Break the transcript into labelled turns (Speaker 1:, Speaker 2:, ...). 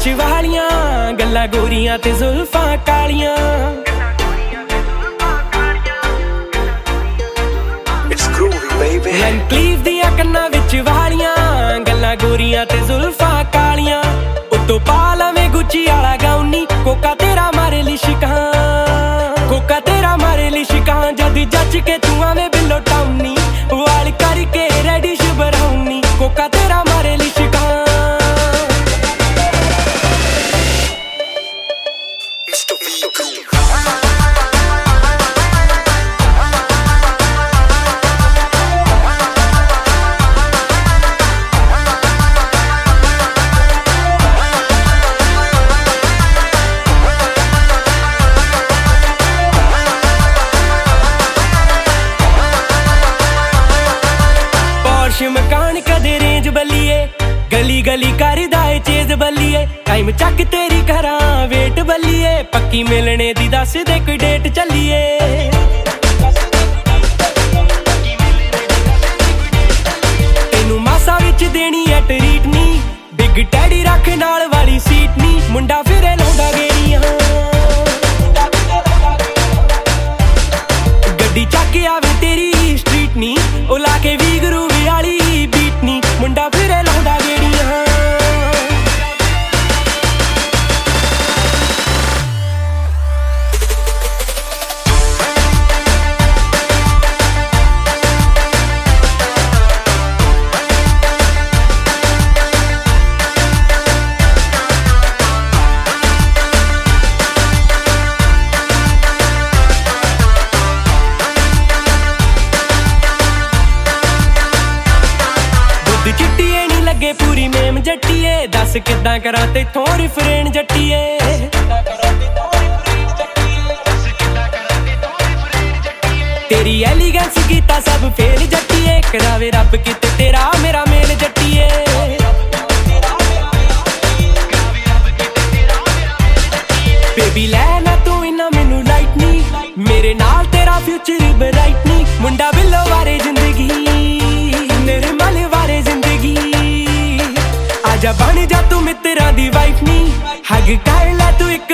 Speaker 1: ਵਿੱਚ ਵਾਲੀਆਂ ਗੱਲਾਂ ਗੋਰੀਆਂ ਤੇ ਜ਼ੁਲਫਾਂ ਕਾਲੀਆਂ ਕਲੀਵ ਦੀਆਂ ਕੰਨਾਂ ਵਿੱਚ ਵਾਲੀਆਂ ਗੱਲਾਂ ਗੋਰੀਆਂ ਤੇ ਜ਼ੁਲਫਾਂ ਕਾਲੀਆਂ ਉੱਤੋਂ ਪਾ ਲਵੇਂ ਗੁੱਚੀ ਵਾਲਾ ਗਾਉਨੀ ਕੋਕਾ ਤੇਰਾ ਮਾਰੇ ਲਿਸ਼ਕਾਂ ਕੋਕਾ ਤੇਰਾ ਮਾਰੇ ਲਿਸ਼ਕਾਂ ਜਦ ਜੱਜ ਕੇ ਤੂੰ ਆਵੇਂ ਬਿੱਲੋ ਟਾਉਨੀ ਵਾਲ ਕਰਕੇ ਰੈਡਿਸ਼ ਬਰਾਉਨੀ ਕੋਕਾ ਤੇਰਾ ਮਾਰੇ ਲਿਸ਼ਕਾਂ ਮਕਾਨ ਕਦੇ ਰੇਂਜ ਬੱਲੀਏ ਗਲੀ ਗਲੀ ਕਰਦਾ ਏ ਚੇਜ਼ ਬੱਲੀਏ ਟਾਈਮ ਚੱਕ ਤੇਰੀ ਕਰਾਂ ਵੇਟ ਬੱਲੀਏ ਪੱਕੀ ਮਿਲਣੇ ਦੀ ਦੱਸ ਦੇ ਕੋਈ ਡੇਟ ਚੱਲੀਏ ਤੈਨੂੰ ਮਾਸਾ ਵਿੱਚ ਦੇਣੀ ਐ ਟਰੀਟ ਨੀ ਬਿਗ ਟੈਡੀ ਰੱਖ ਨਾਲ ਵਾਲੀ ਸੀਟ ਨੀ ਮੁੰਡਾ ਫਿਰੇ ਲਾਉਂਦਾ ਗੇੜੀਆਂ ਗੱਡੀ ਚੱਕ ਆਵੇ ਤੇਰੀ ਸਟਰੀਟ ਨੀ ਉਹ ਲਾ ਕੇ ਵੀ ਗੁਰੂ ਮੁੰਡਾ ਫਿਰੇ ਲਾਉਂਦਾ ਗੇੜੀਆਂ ਚਿੱਟੀਏ ਨੀ ਲੱਗੇ ਪੂਰੀ ਮੇਮ ਜੱਟੀਏ ਦੱਸ ਕਿੱਦਾਂ ਕਰਾਂ ਤੇਥੋਂ ਰਿਫਰੇਨ ਜੱਟੀਏ ਤੇਰੀ ਐਲੀਗੈਂਸ ਕੀਤਾ ਸਭ ਫੇਲ ਜੱਟੀਏ ਕਰਾਵੇ ਰੱਬ ਕਿਤੇ ਤੇਰਾ ਮੇਰਾ ਮੇਲ ਜੱਟੀਏ ਬੇਬੀ ਲੈ ਨਾ ਤੂੰ ਇਨਾ ਮੈਨੂੰ ਲਾਈਟ ਨੀ ਮੇਰੇ ਨਾਲ ਤੇਰਾ ਫਿਊਚਰ ਬਰਾਈਟ ਨੀ ਮੁੰਡਾ ਬਿੱਲੋ ਵਾਰੇ ਜ਼ਿੰਦਗੀ ਮੇਰੇ ਮਲ ਵਾਰੇ ਜ਼ਿੰਦਗੀ ਆਜਾ ਬਣ ਜਾ ਤੂੰ ਮਿੱਤਰਾਂ ਦੀ ਵਾਈਫ ਨੀ ਹੱਗ ਕਰ ਲੈ ਤੂੰ ਇੱਕ